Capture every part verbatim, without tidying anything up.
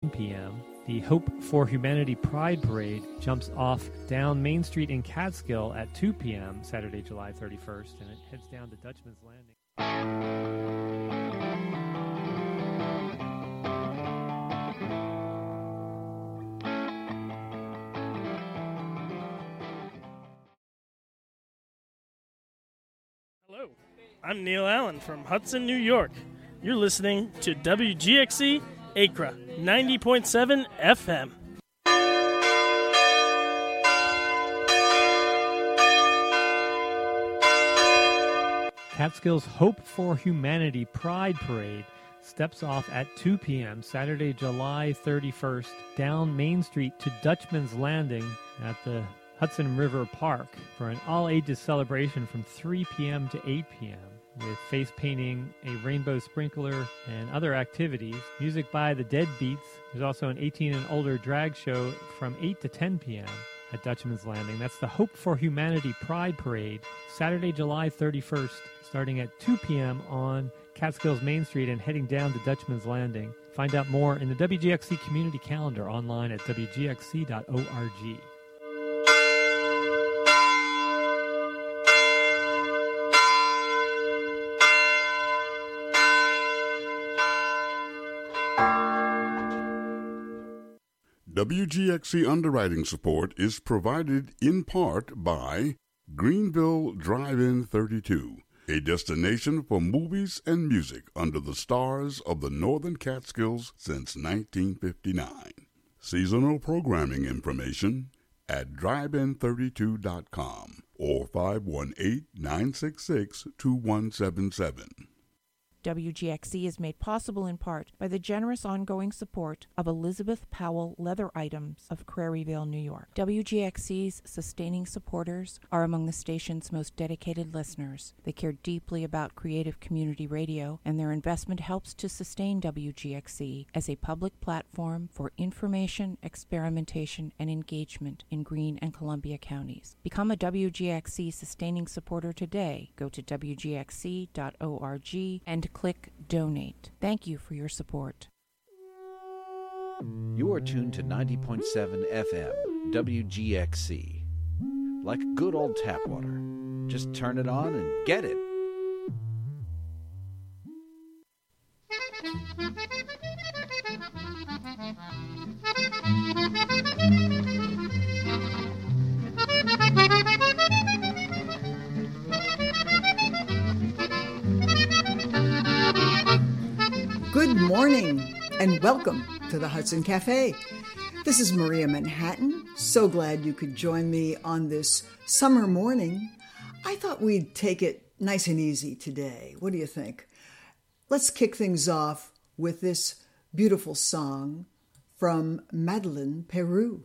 p.m. The Hope for Humanity Pride Parade jumps off down Main Street in Catskill at two p.m. Saturday, July thirty-first, and it heads down to Dutchman's Landing. Hello, I'm Neil Allen from Hudson, New York. You're listening to W G X C Acra ninety point seven F M. Catskill's Hope for Humanity Pride Parade steps off at two p.m. Saturday, July thirty-first, down Main Street to Dutchman's Landing at the Hudson River Park for an all-ages celebration from three p.m. to eight p.m. with face painting, a rainbow sprinkler, and other activities. Music by the Dead Beats. There's also an eighteen and older drag show from eight to ten p.m. at Dutchman's Landing. That's the Hope for Humanity Pride Parade, Saturday, July thirty-first, starting at two p.m. on Catskill's Main Street and heading down to Dutchman's Landing. Find out more in the W G X C community calendar online at w g x c dot org. W G X C underwriting support is provided in part by Greenville Drive-In thirty-two, a destination for movies and music under the stars of the Northern Catskills since nineteen fifty-nine. Seasonal programming information at drive in thirty-two dot com or five one eight, nine six six, two one seven seven. W G X C is made possible in part by the generous ongoing support of Elizabeth Powell Leather Items of Craryville, New York. W G X C's sustaining supporters are among the station's most dedicated listeners. They care deeply about creative community radio, and their investment helps to sustain W G X C as a public platform for information, experimentation, and engagement in Greene and Columbia counties. Become a W G X C sustaining supporter today. Go to w g x c dot org and click Donate. Thank you for your support. You are tuned to ninety point seven F M, W G X C. Like good old tap water. Just turn it on and get it. Good morning and welcome to the Hudson Cafe. This is Maria Manhattan. So glad you could join me on this summer morning. I thought we'd take it nice and easy today. What do you think? Let's kick things off with this beautiful song from Madeleine Peru.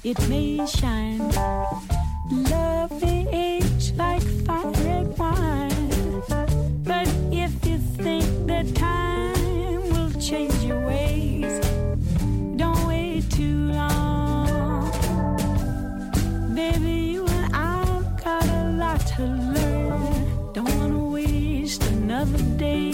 it may shine. Love may age like fine red wine. But if you think that time will change your ways, don't wait too long. Baby, you and I've got a lot to learn. Don't want to waste another day.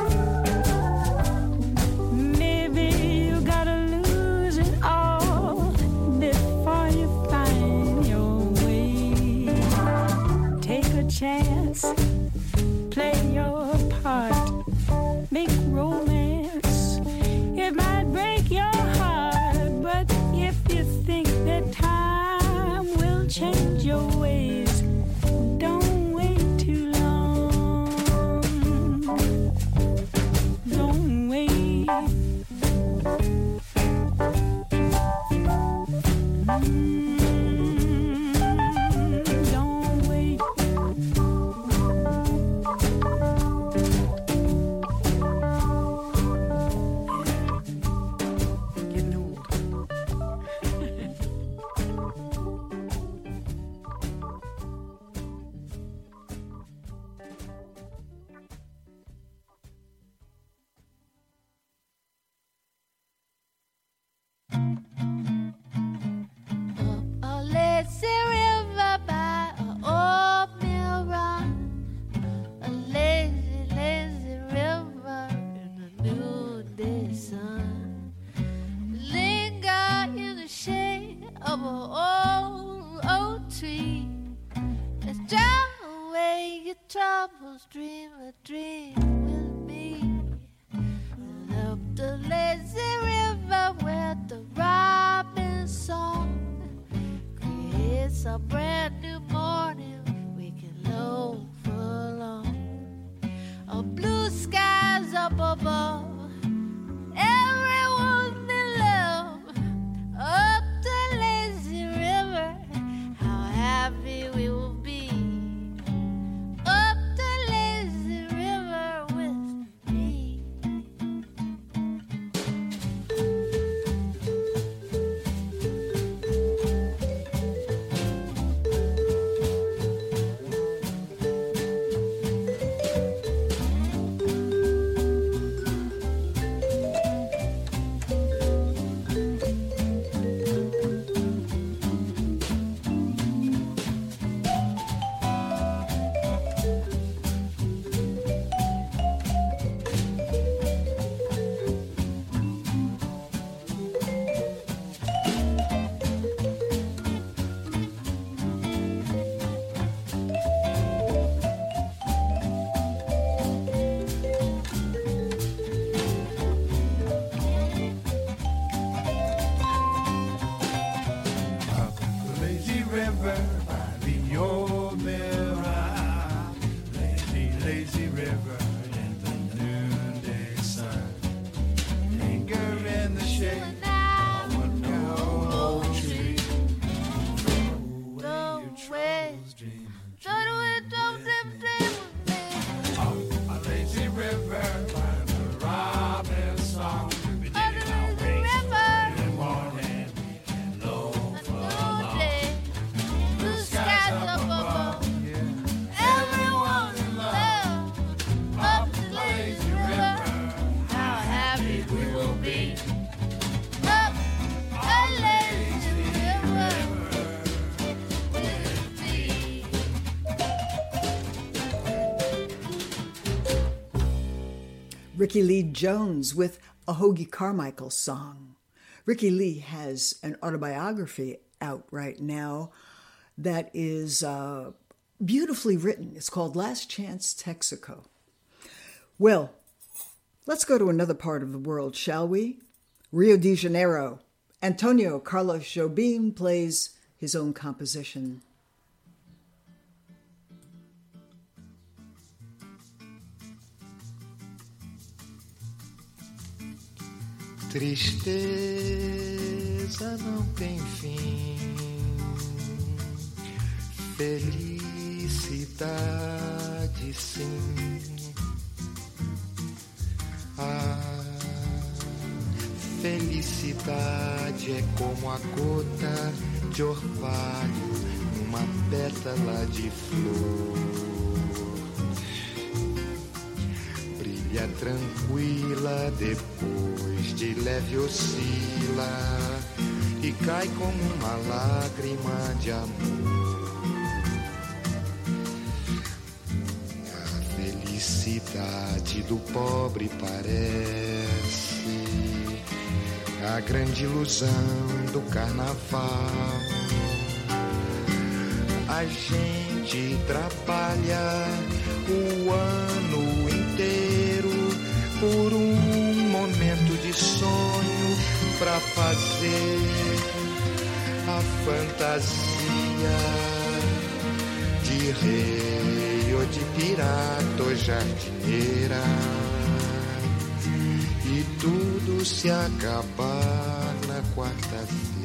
Chance, play your part, make romance. It might break your heart, but if you think that time will change your ways, don't wait too long. Don't wait. Mm. Dream a dream with me. Up the lazy river where the robin song creates a brand new morning we can long for long. Oh, blue skies up above, everyone's in love. Up the lazy river, how happy we will be. Ricky Lee Jones with a Hoagy Carmichael song. Ricky Lee has an autobiography out right now that is uh, beautifully written. It's called Last Chance Texaco. Well, let's go to another part of the world, shall we? Rio de Janeiro. Antonio Carlos Jobim plays his own composition. Tristeza não tem fim, felicidade sim. A Felicidade é como a gota de orvalho numa pétala de flor. Brilha tranquila, depois de leve oscila e cai como uma lágrima de amor. A felicidade do pobre parece a grande ilusão do carnaval. A gente trabalha o ano inteiro por um momento de sonho pra fazer a fantasia de rei ou de pirata ou jardineira. E tudo se acabar na quarta-feira.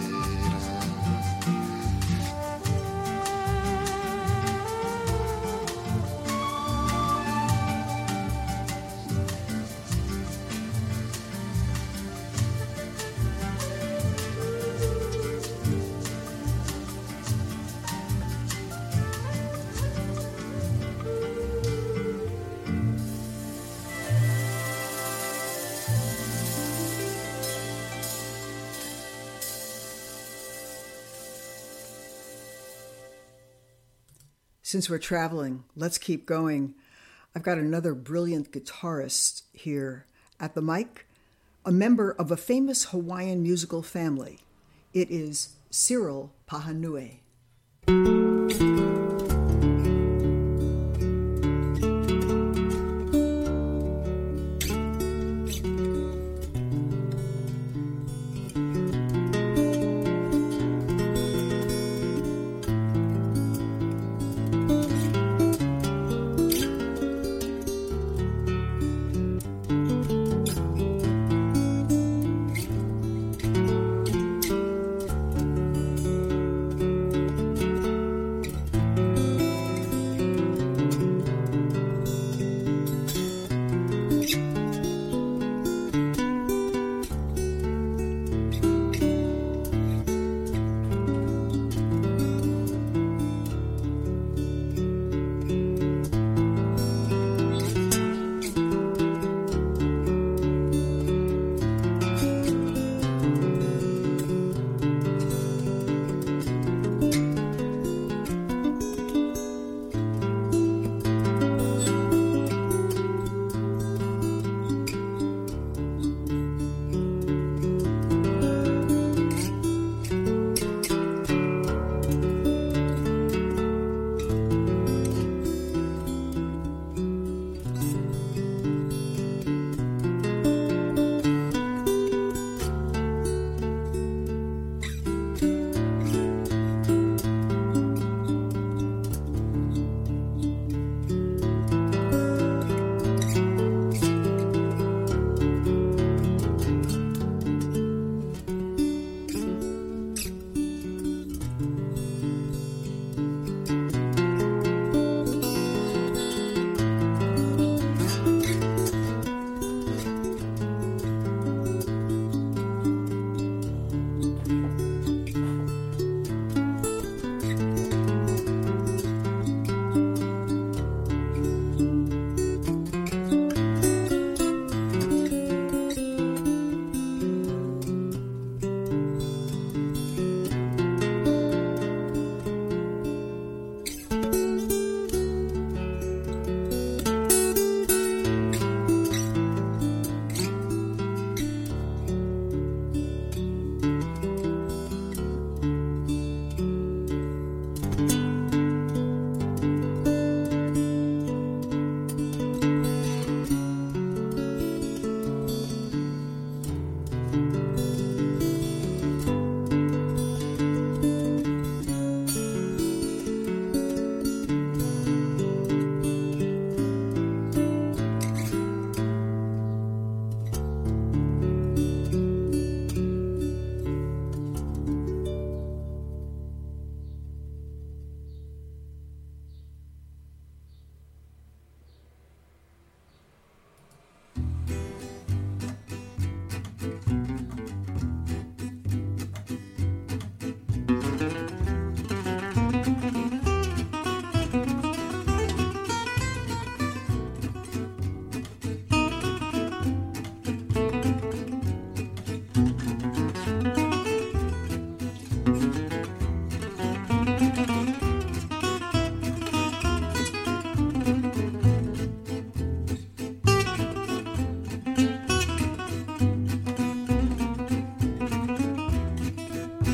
Since we're traveling, let's keep going. I've got another brilliant guitarist here at the mic, a member of a famous Hawaiian musical family. It is Cyril Pahanui.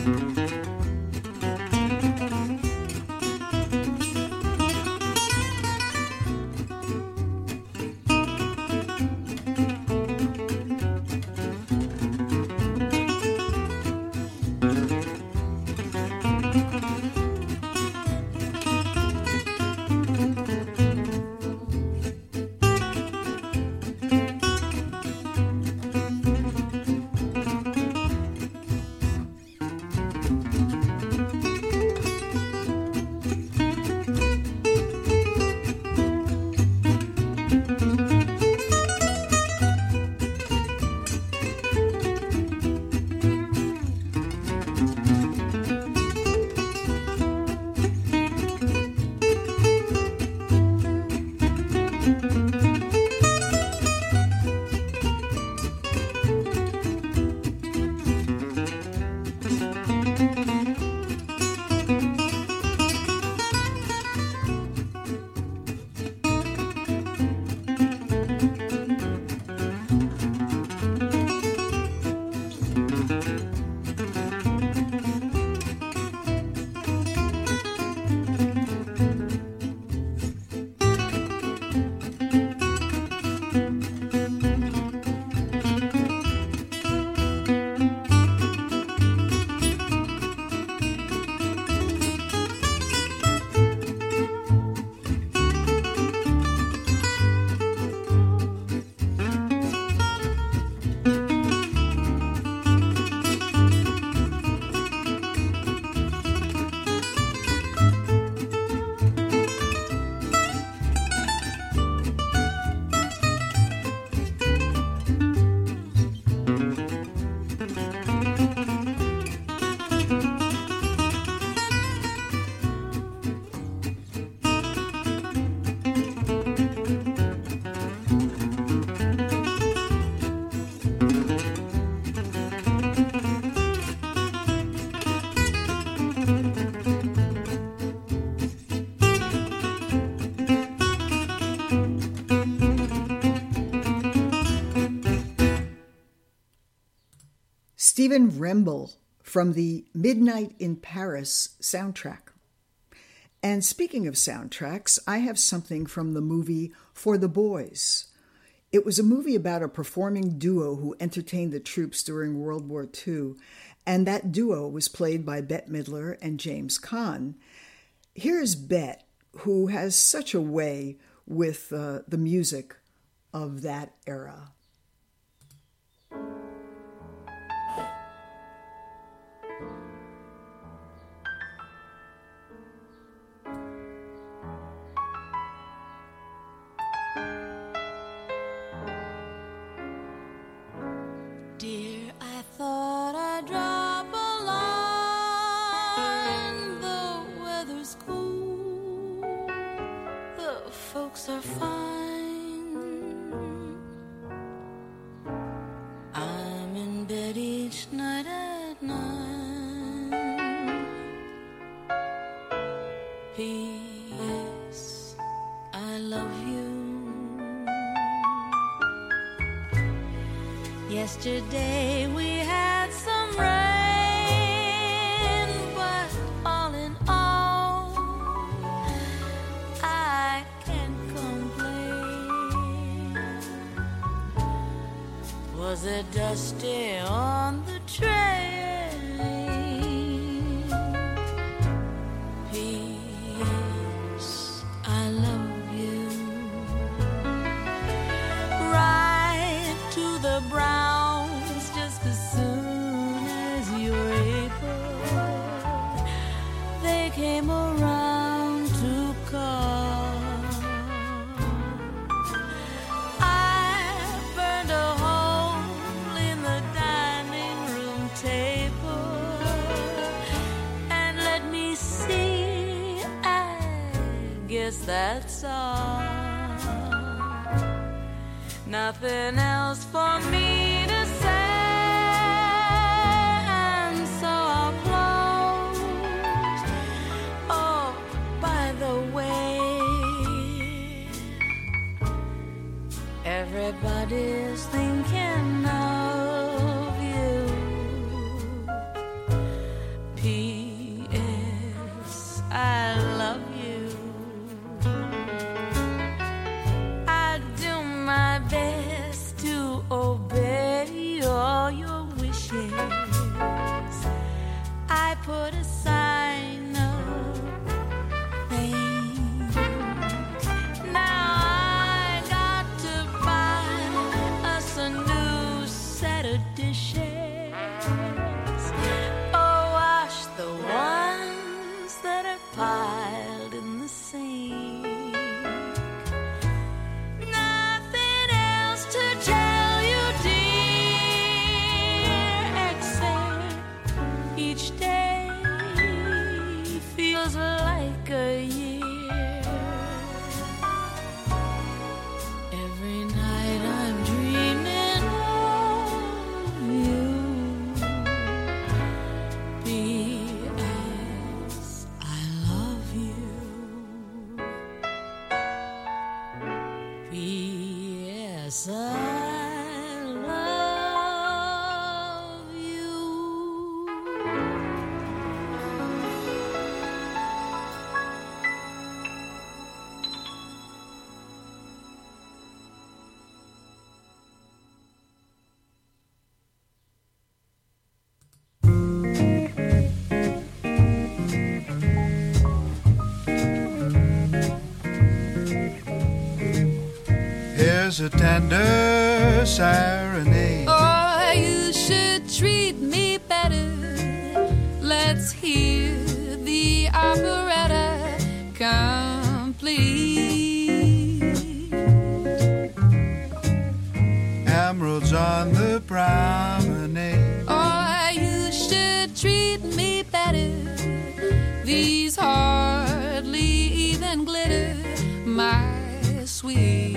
Stephen Remble from the Midnight in Paris soundtrack. And speaking of soundtracks, I have something from the movie For the Boys. It was a movie about a performing duo who entertained the troops during World War Two, and that duo was played by Bette Midler and James Caan. Here's Bette, who has such a way with uh, the music of that era. Dear, I thought I'd drop a line. The weather's cool, the folks are fine. I'm in bed each night at nine. P S I love you. Yesterday we had some rain, but all in all, I can't complain. Was it dusty on the train? P S I love you. Right to the brown. Came around to call. I burned a hole in the dining room table, and let me see, I guess that's all. Nothing else for me to say. Everybody's thinking of you. put a sign up pink. Now I got to buy us a new set of dishes. Oh, wash the ones that are piled in the sink. Nothing else to tell you, dear, except each day feels like a year. Every night I'm dreaming of you. P S I love you. P S I love you. Here's a tender serenade. Oh, you should treat me better. Let's hear the operetta complete. Emeralds on the promenade. Oh, you should treat me better. These hardly even glitter, my sweet.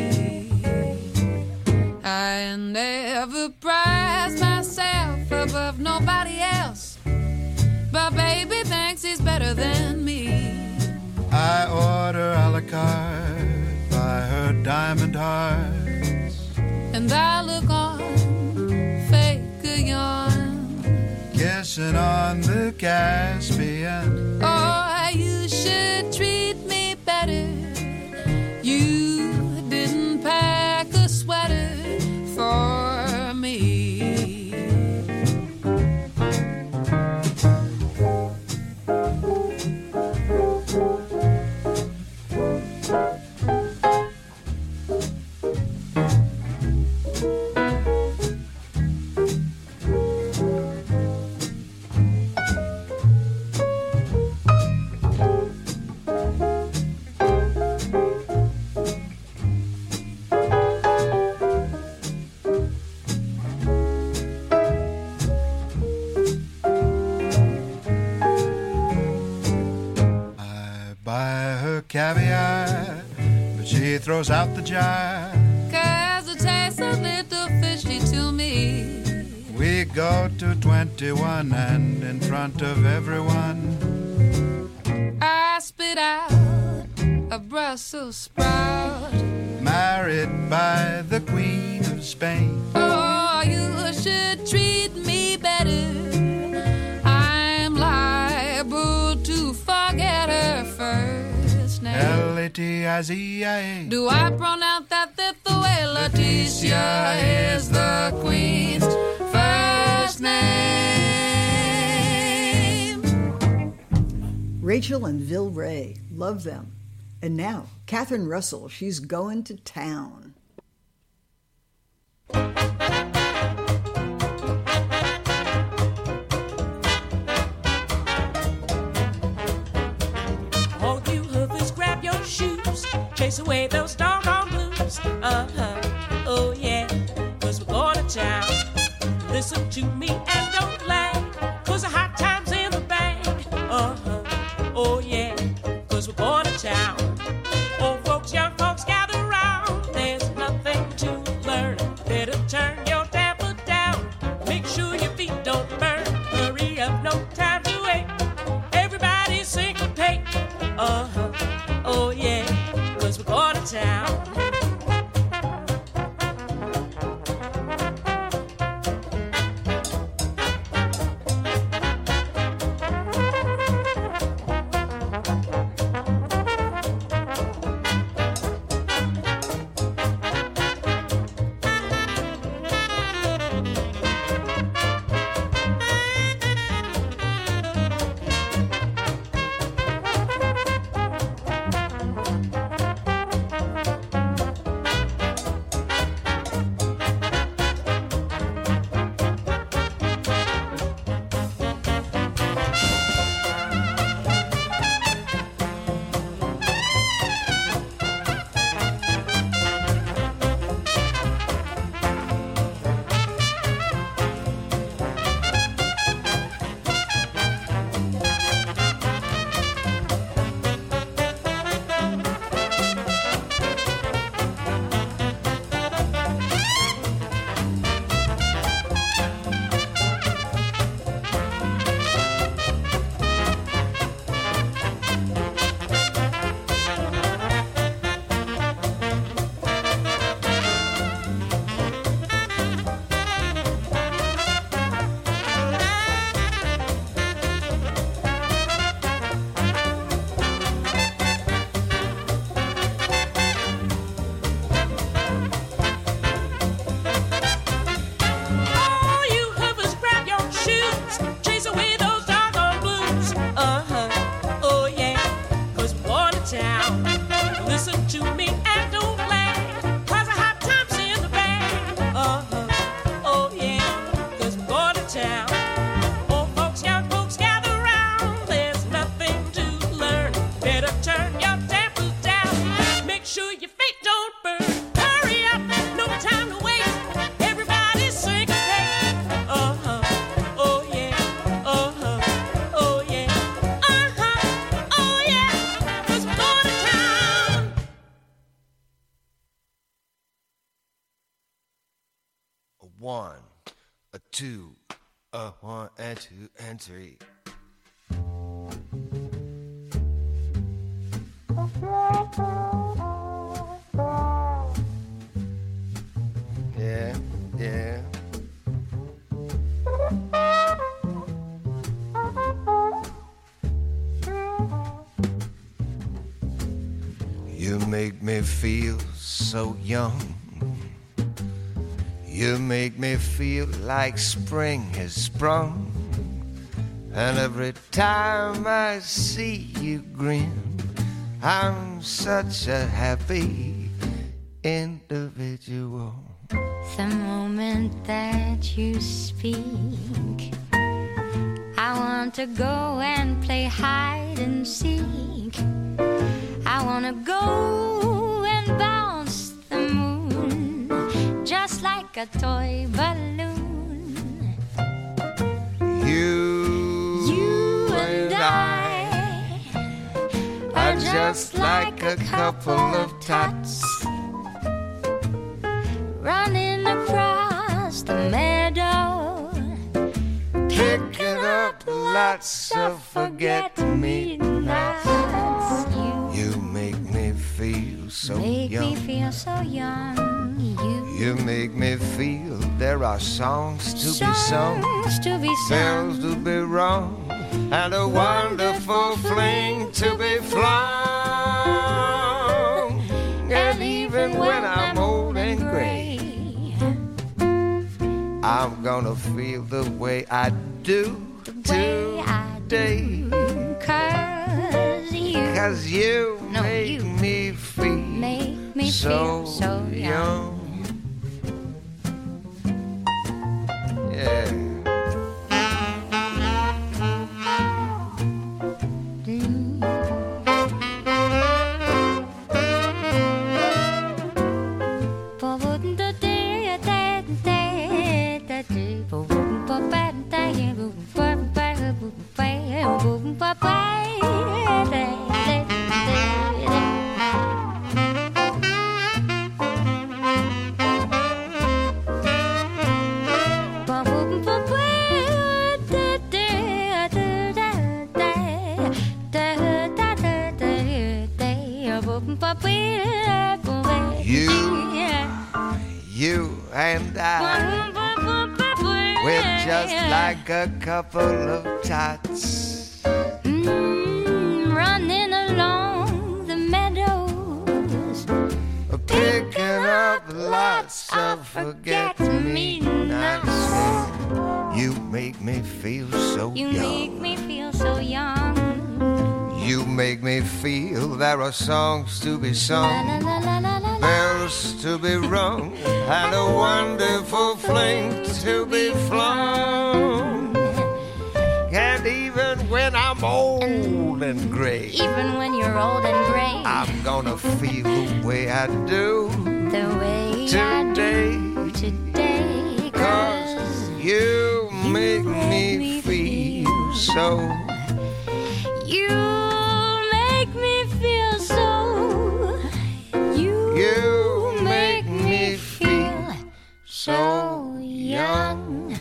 I never prize myself above nobody else, but baby thinks he's better than me. I order a la carte by her diamond hearts. And I look on, fake a yawn. Kissing on the Caspian. Oh, you should treat me better. You didn't pack a sweater for me. Caviar, but she throws out the jar. Cause it tastes a little fishy to me. We go to twenty-one and in front of everyone I spit out a Brussels sprout. Married by the Queen of Spain. Oh, you should treat me better. I'm liable to forget her first. L A T I Z I A. Do I pronounce that the way Leticia is the Queen's first name? Rachel and Vil Ray, love them. And now, Catherine Russell, she's going to town. Chase away those doggone blues. Uh-huh, oh yeah, cause we're going to town. Listen to me and don't lag, cause the hot time's in the bag. Uh-huh, oh yeah, cause we're going to town. Old folks, young folks, gather round. There's nothing to learn. Better turn your damper down. Make sure your feet don't burn. Hurry up, no time to wait. Everybody syncopate. Uh-huh, oh yeah, cause we're going to town. two, a one and two and three. Yeah, yeah. You make me feel so young. You make me feel like spring has sprung. And every time I see you grin, I'm such a happy individual. The moment that you speak, I want to go and play hide and seek. I want to go and bounce the moon just like a toy balloon. You, you and I are just like a couple of tots running across the meadow, picking up lots of forget-me-nots. You make me feel so make young. me feel so young. You, you make me feel there are songs to songs be sung, to be bells to be rung, and a wonderful fling to be flung. And even when I'm old and gray, I'm gonna feel the way I do today. Cause you, Cause you no, make you me feel make me so, feel so young. young. Yeah. You, you and I, we're just like a couple of tots mm, running along the meadows, picking up lots of forget-me-nots. You make me feel so you young. make me feel so young. You make me feel there are songs to be sung, La, la, la, la, la, bells to be rung, and a wonderful fling to be flung. And even when I'm old and, and gray, even when you're old and gray, I'm gonna feel the way I do the way today. I do today. Cause you make me feel so. You make me feel so. You, You make make me feel so young.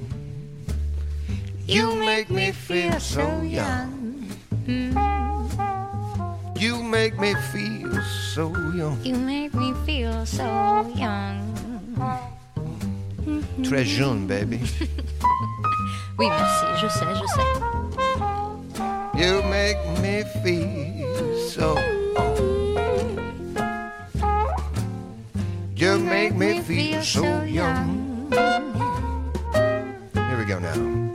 You make me feel so young. Mm. You make me feel so young. You make me feel so young. Très jeune, baby. Oui, merci, je sais, je sais. You make me feel so. You make me feel so young. Here we go now.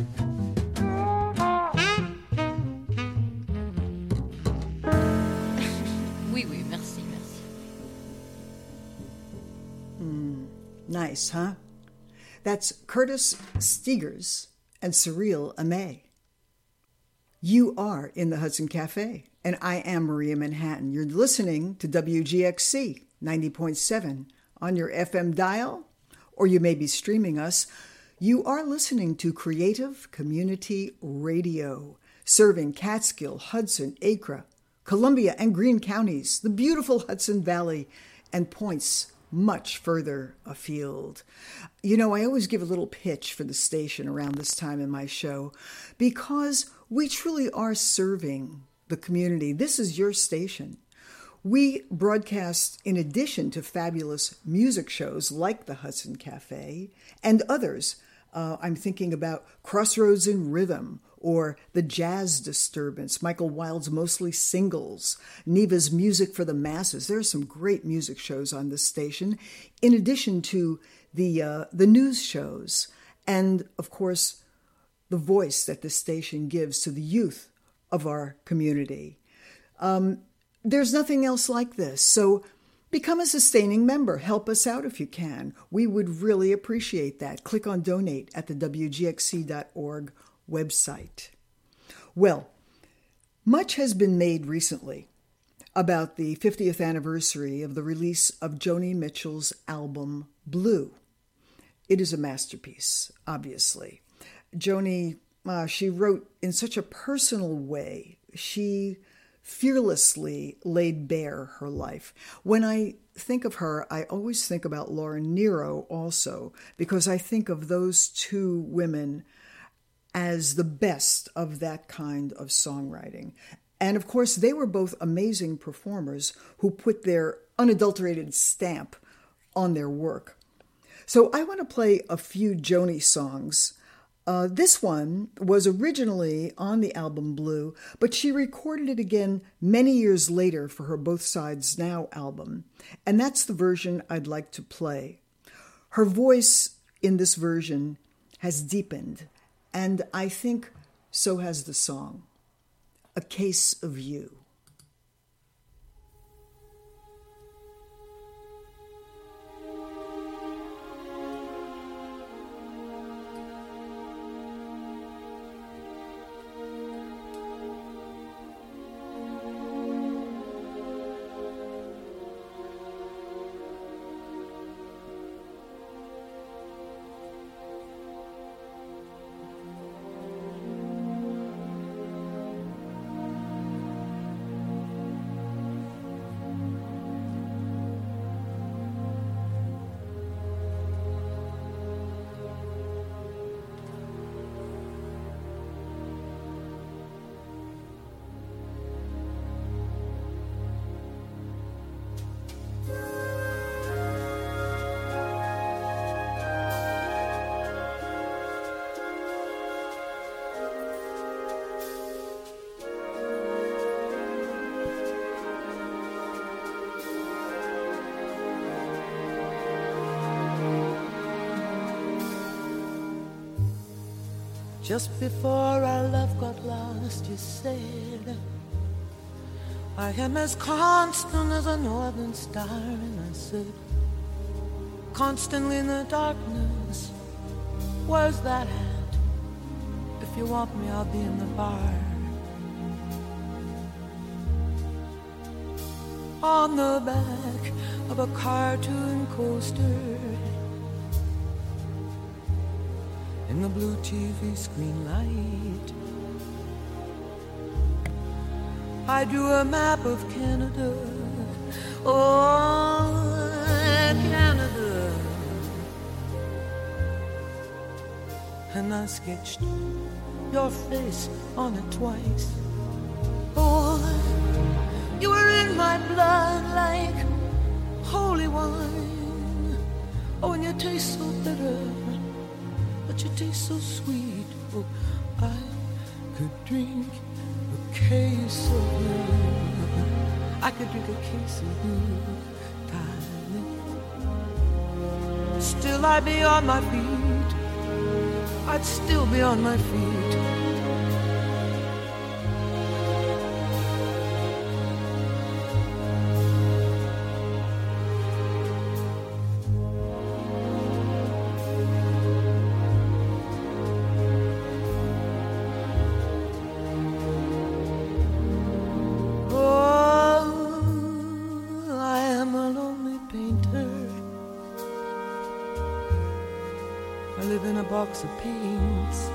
Oui, oui, merci, merci. Mm, nice, huh? That's Curtis Stigers and Cyril Amay. You are in the Hudson Cafe, and I am Maria Manhattan. You're listening to W G X C ninety point seven on your F M dial, or you may be streaming us. You are listening to Creative Community Radio, serving Catskill, Hudson, Acre, Columbia, and Greene counties, the beautiful Hudson Valley, and points much further afield. You know, I always give a little pitch for the station around this time in my show because we truly are serving the community. This is your station. We broadcast in addition to fabulous music shows like the Hudson Cafe and others. Uh, I'm thinking about Crossroads in Rhythm or The Jazz Disturbance, Michael Wild's Mostly Singles, Neva's Music for the Masses. There are some great music shows on this station, in addition to the uh, the news shows and, of course, the voice that this station gives to the youth of our community. Um, there's nothing else like this, so become a sustaining member. Help us out if you can. We would really appreciate that. Click on Donate at the W G X C dot org website. Well, much has been made recently about the fiftieth anniversary of the release of Joni Mitchell's album, Blue. It is a masterpiece, obviously. Joni, uh, she wrote in such a personal way. She fearlessly laid bare her life. When I think of her, I always think about Laura Nyro also, because I think of those two women as the best of that kind of songwriting. And of course, they were both amazing performers who put their unadulterated stamp on their work. So I want to play a few Joni songs. Uh, this one was originally on the album Blue, but she recorded it again many years later for her Both Sides Now album. And that's the version I'd like to play. Her voice in this version has deepened, and I think so has the song, A Case of You. Just before our love got lost, you said, I am as constant as a northern star. And I said, constantly in the darkness, where's that at? If you want me, I'll be in the bar. On the back of a cartoon coaster, in the blue T V screen light, I drew a map of Canada. Oh, Canada. And I sketched your face on it twice. Oh, you were in my blood like holy wine. Oh, and you taste so bitter, but you taste so sweet. Oh, I could drink a case of you. I could drink a case of you, darling. Still I'd be on my feet. I'd still be on my feet. Box of paints.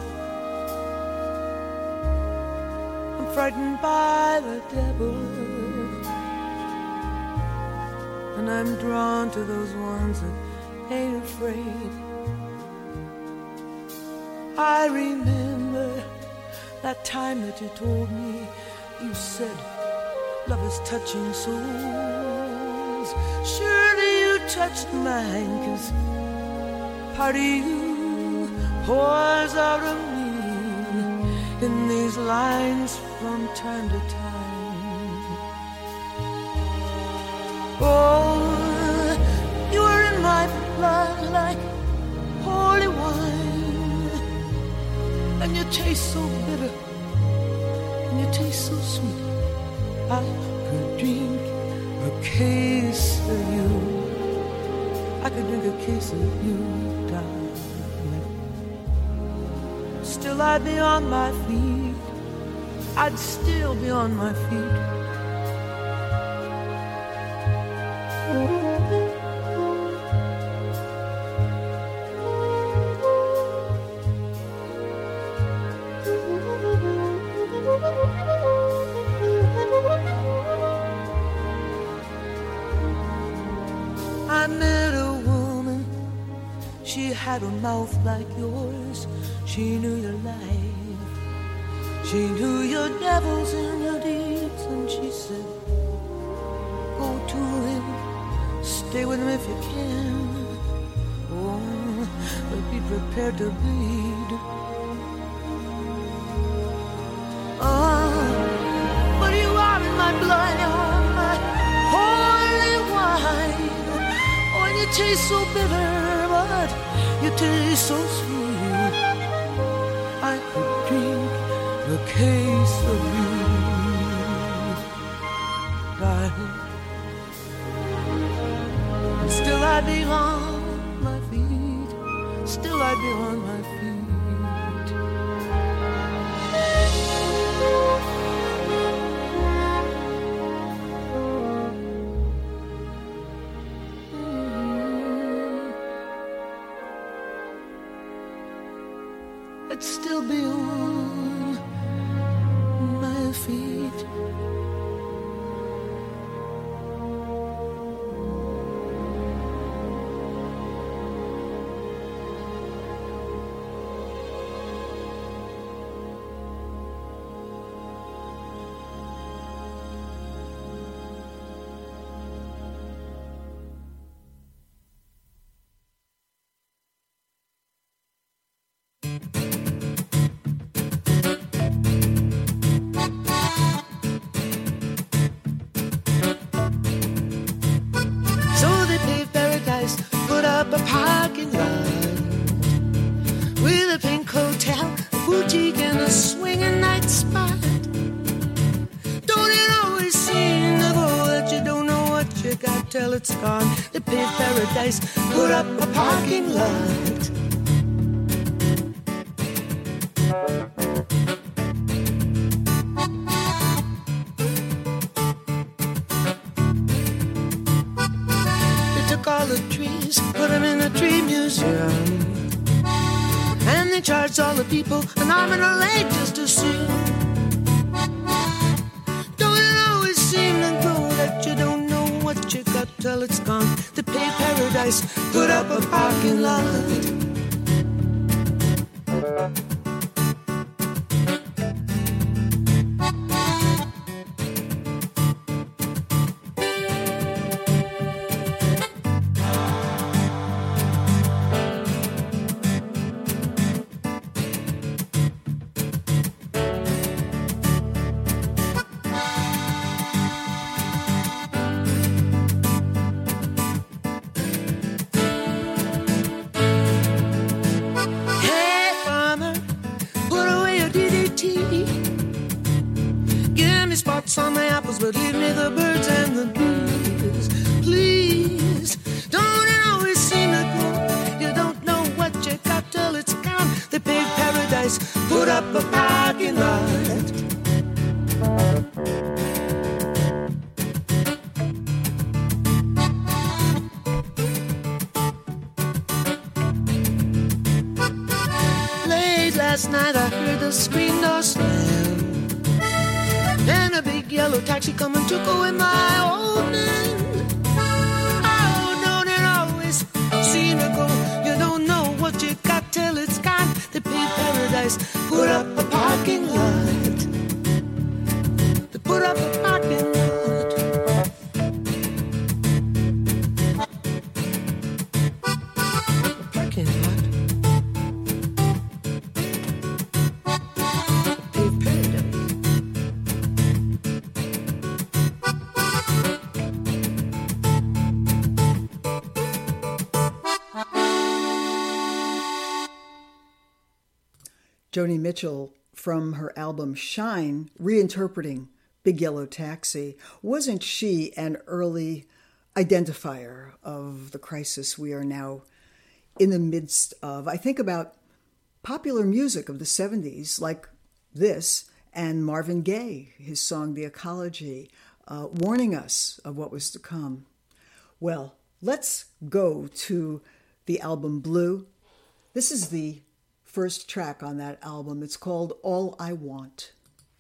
I'm frightened by the devil, and and I'm drawn to those ones that ain't afraid. I remember that time that you told me, you said, love is touching souls. Surely you touched mine, 'cause part of you pours out of me in these lines from time to time. Oh, you are in my blood like holy wine, and you taste so bitter, and you taste so sweet. I could drink a case of you. I could drink a case of you, darling. Still I'd be on my feet. I'd still be on my feet. I met a woman, she had a mouth like yours. She knew your life, she knew your devils and your deeds, and she said, go to him, stay with him if you can. Oh, but be prepared to bleed. Oh, but you are in my blood, you're my holy wine. Oh, and you taste so bitter, but you taste so sweet. I could drink a case of you, darling. And still I'd be on my feet. Still I'd be on my feet. I'd still be on my feet. A parking lot with a pink hotel, a boutique, and a swinging night spot. Don't it always seem to go that you don't know what you got till it's gone? They paved paradise, put up a parking lot. All the trees, put them in a tree museum, and they charged all the people an arm and a leg just to see. Don't it always seem to go that you don't know what you got till it's gone? They paved paradise, put up a parking lot. On my apples, but leave me the birds and the bees. Please, don't it always seem to go? You don't know what you got till it's gone. They paved paradise, put up a parking lot. Late last night I heard the screen door slam, and a big yellow taxi come and took away my old man. what you got till it's gone. They paid paradise, put up a parking lot. They put up a parking lot. A parking lot. They paid paradise. Joni Mitchell, from her album Shine, reinterpreting Big Yellow Taxi. Wasn't she an early identifier of the crisis we are now in the midst of? I think about popular music of the seventies, like this, and Marvin Gaye, his song The Ecology, uh, warning us of what was to come. Well, let's go to the album Blue. This is the first track on that album. It's called All I Want.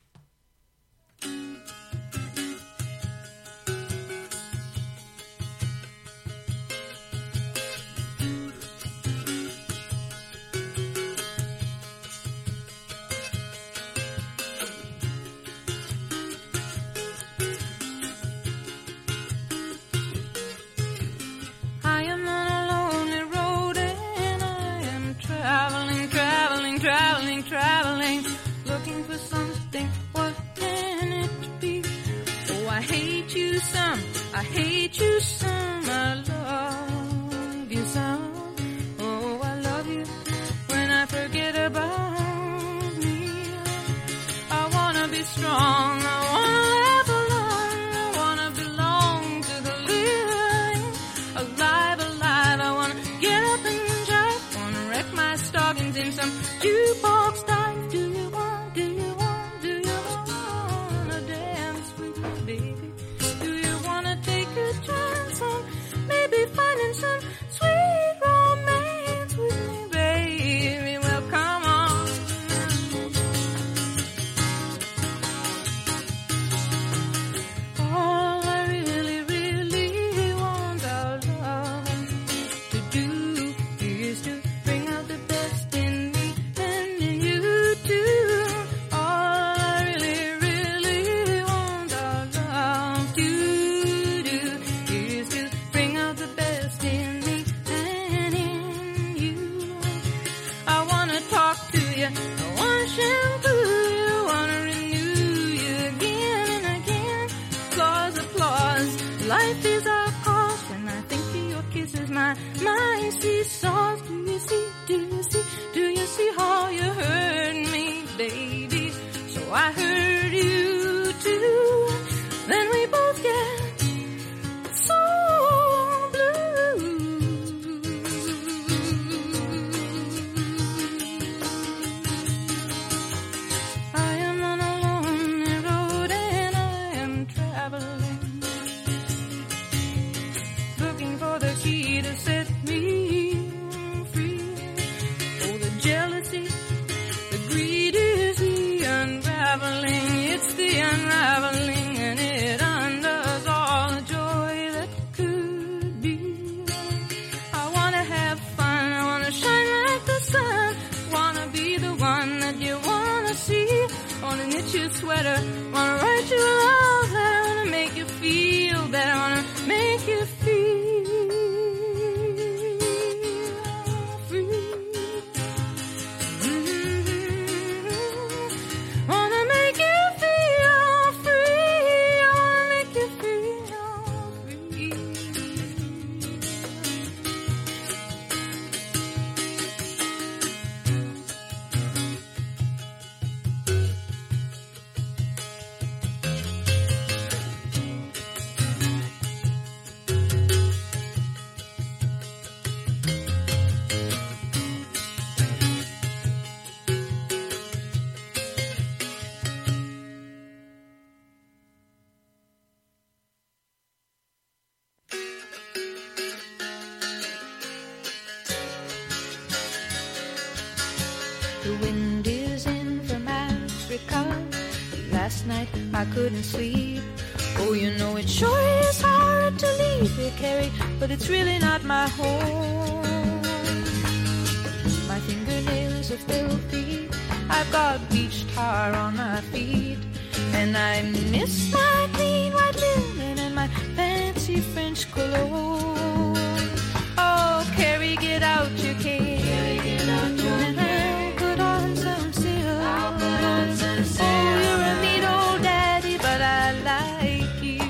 I am on a lonely road and I am traveling, traveling, traveling, traveling, looking for something. What can it be? Oh, I hate you some, I hate you some, I love you some. Oh, I love you when I forget about me. I wanna be strong, I wanna live alone, I wanna belong to the living. Alive, alive, I wanna get up and drive, wanna wreck my stockings in some jukebox dive. Do you want, do you want, do you wanna dance with me, baby? Do you wanna take a chance on maybe finding some sweet romance with me, baby? Well, come on. All I really, really want our love to do is to bring out the best in me and in you too. All I really, really want our love to do is to bring out the best in me and in you. I wanna talk to you, I wanna shampoo you, I wanna renew you again and again. Applause, applause, life is our cause. When I think of your kisses, my mind seesaws. Do you see, do you see, do you see how you hurt me, baby? So I hurt you too. Then we both get so blue. I am on a lonely road and I am traveling, looking for the key to set me free. Oh, the jealousy, the greed is the unraveling. It's the unraveling and it undoes all the joy that could be. I wanna have fun, I wanna shine like the sun, wanna be the one that you wanna see. Wanna knit you a sweater, wanna write you a love letter, wanna make you feel better, wanna make you feel free. Mm-hmm. Wanna make you feel free, wanna make you feel free. The wind is in from Africa. Last night I couldn't sleep. Oh, you know it sure is hard to leave here, Carrie, but it's really not my home. are filthy. I've got beach tar on my feet, and I miss my clean white linen and my fancy French cologne. Oh, Carrie, get out your cane. Carrie, get out your cane. Put on some silk. I'll put on some silk. Oh, you're a neat old daddy, but I like you.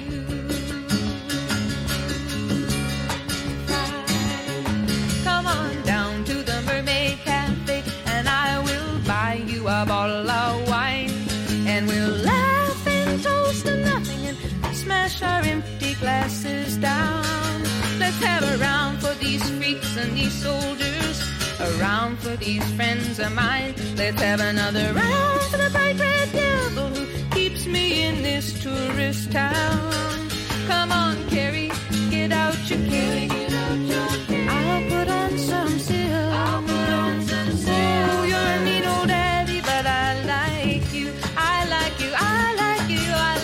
Come on down to the Mermaid Cafe, and I will buy you a bottle of wine, and we'll laugh and toast to nothing and smash our empty glasses down. Let's have a round for these freaks and these soldiers, a round for these friends of mine. Let's have another round for the bright red devil who keeps me in this tourist town. Come on, Carrie, get out your cane. I'll put on some silk. I'll put on some silk. Oh, you're a neat old daddy, but I like you. I like you. I like you. I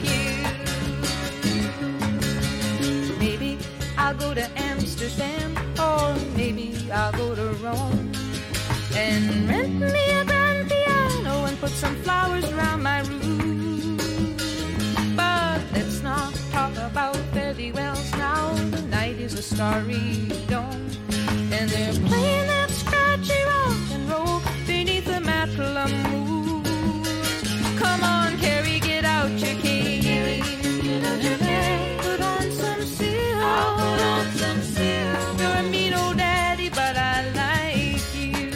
like you. Maybe I'll go to Amsterdam, or maybe I'll go to Rome, and rent me a grand piano and put some flowers around my room. But let's not talk about fare-thee-wells now. The night is a starry dome, and they're playing that scratchy rock and roll beneath the Matlam moon. Come on, Carrie, get out your cane. Get out your cane. Put on some silk. I'll put on some silk. You're a mean old daddy, but I like you.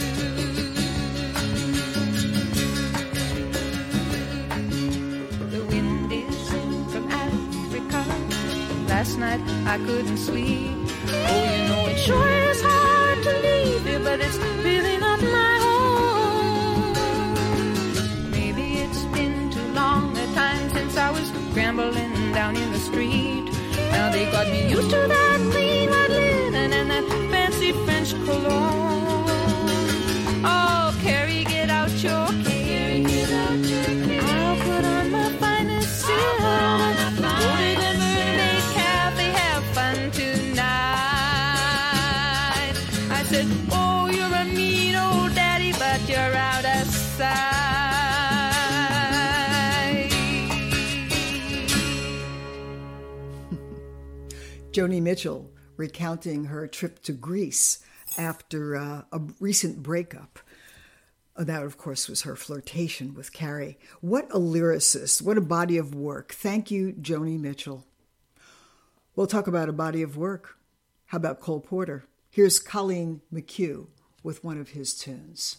The wind is in from Africa. Last night I couldn't sleep. Oh, you know it sure is hard to leave you, but it's really not my home. Maybe it's been too long a time since I was scrambling down in the street. Now they got me used to that clean white linen and that fancy French cologne. Oh, Carrie, get out your cane. Get out your cane. I'll put on my finest silk. Go to the Mermaid Cafe, have fun tonight. I said, oh, you're a mean old daddy, but you're out of sight. Joni Mitchell recounting her trip to Greece after uh, a recent breakup. Uh, that, of course, was her flirtation with Carrie. What a lyricist. What a body of work. Thank you, Joni Mitchell. We'll talk about a body of work. How about Cole Porter? Here's Colleen McHugh with one of his tunes.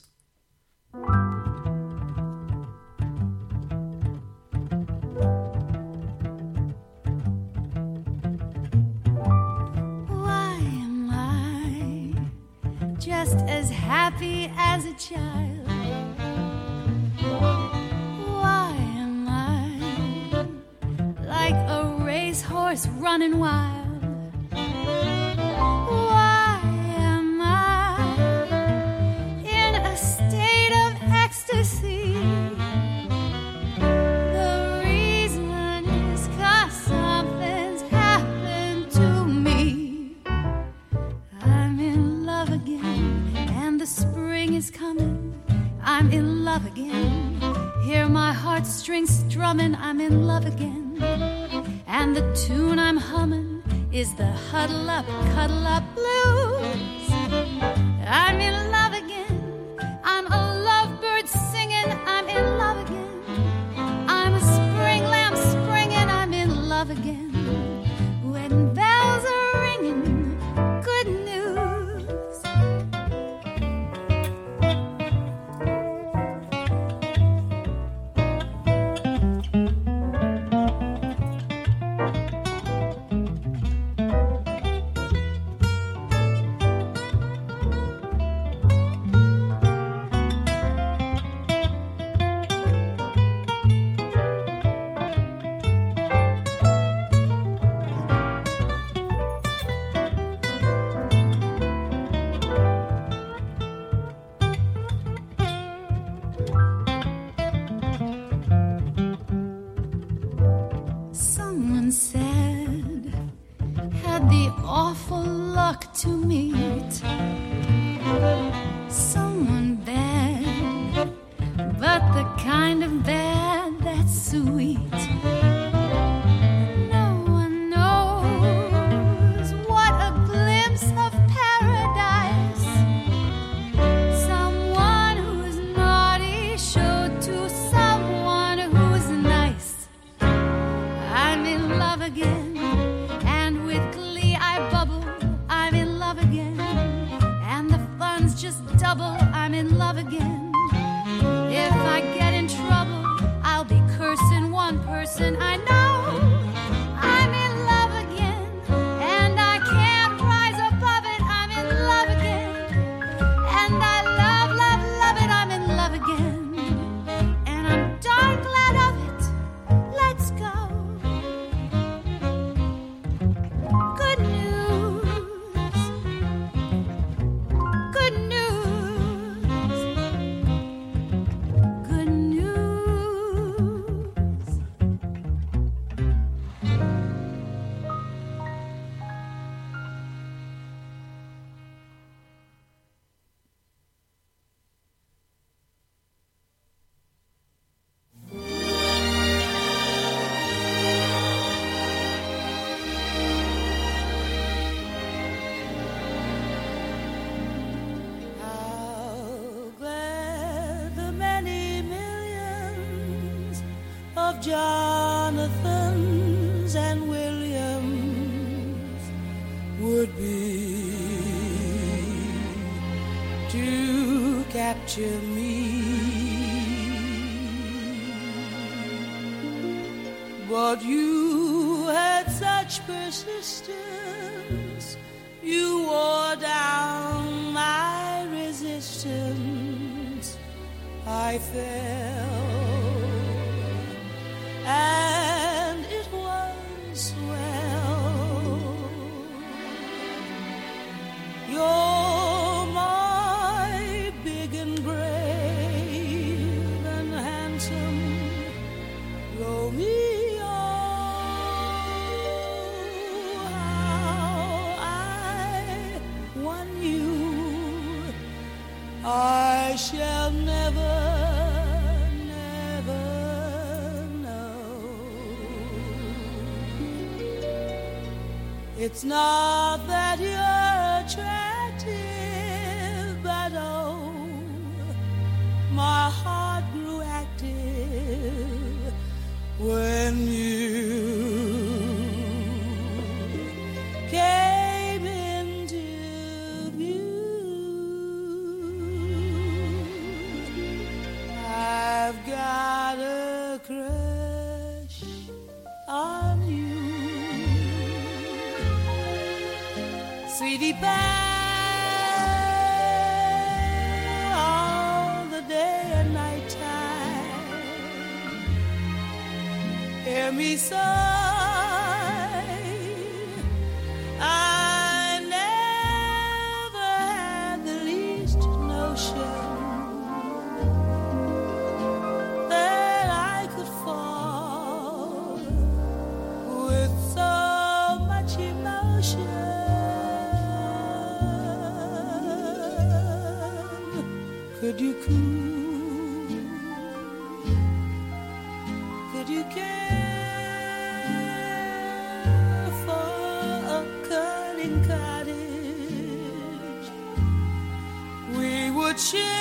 Why am I just as happy as a child? Why am I like a racehorse running wild? Why am I in a state of ecstasy? The reason is 'cause something's happened to me. I'm in love again, and the spring is coming. I'm in love again. Hear my heartstrings strumming. I'm in love again. And the tune I'm humming is the huddle up, cuddle up blues. I'm in love again. I'm a lovebird singing. I'm in love again. I'm a spring lamb springing. I'm in love again. When bells are ringing, good news. Someone said, had the awful luck to meet someone bad No one knows what a glimpse of paradise someone who's naughty showed to someone who's nice. I'm in love again, and with glee I bubble. I'm in love again, and the fun's just double. I'm in love again. If I get in trouble, I'll be cursing one person I know. I'm in love again, and I can't rise above it. I'm in love again, and I love, love, love it. I'm in love again, and I'm darn glad of it. Let's go. Good news. Good news. Good news. How glad the many millions of Jonathans and Williams would be to capture me. But you had such persistence, you wore down my resistance. I fell, and it was swell. You're my big and brave and handsome Romeo. How I won you, I shall never, never know. It's not that you're attractive, but oh, my heart grew active when you came into view. I've got a crush on you. Sweetie pie, all the day and night time. Hear me sigh. I never had the least notion that I could fall with so much emotion. Could you cool? Could you care for a cunning cottage? We would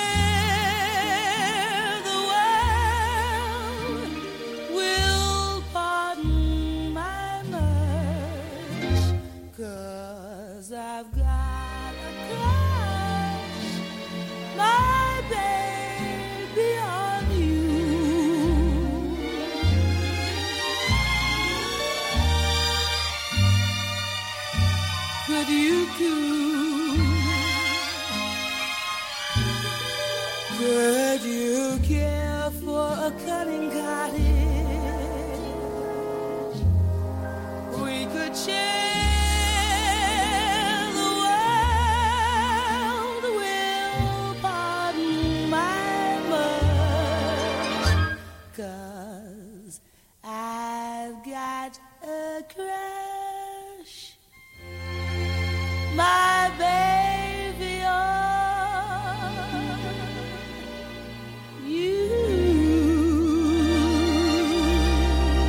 share the world. Will pardon my mirth, 'cause I've got a crush, my baby, on you. Could you cool? Could you care for a cunning cottage? We could share the world. Will pardon my mirth, 'cause I've got a crush, my baby, on you.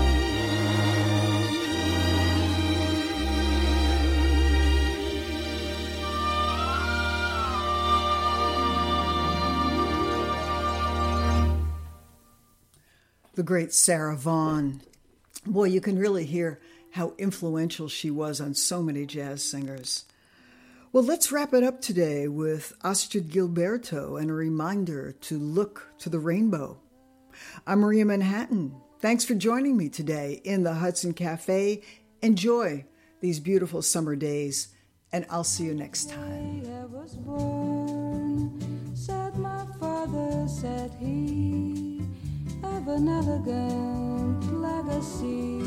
the great Sarah Vaughan. Boy, you can really hear how influential she was on so many jazz singers. Well, let's wrap it up today with Astrid Gilberto and a reminder to look to the rainbow. I'm Maria Manhattan. Thanks for joining me today in the Hudson Cafe. Enjoy these beautiful summer days, and I'll see you next time. I was born, said my father, said he, of an elegant legacy,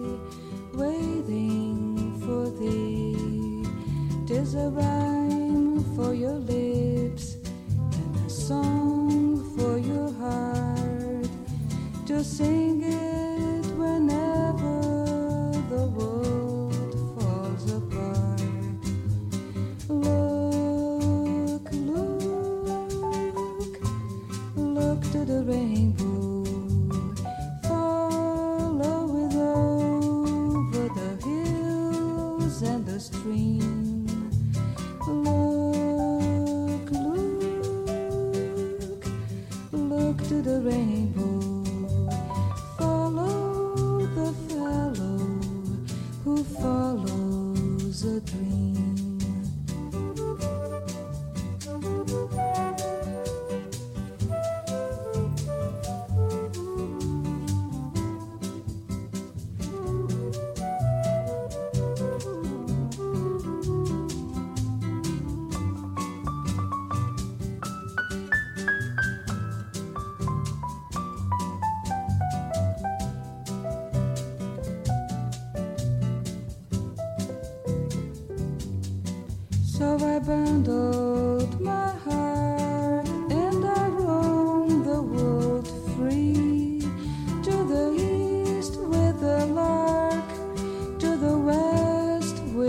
waiting for thee. 'Tis a rhyme for your lips and a song for your heart, to sing it whenever the world falls apart. Look, look, look to the rainbow, follow it over the hills and the stream. Look, look, look to the rainbow, follow the fellow who follows a dream. So I bundle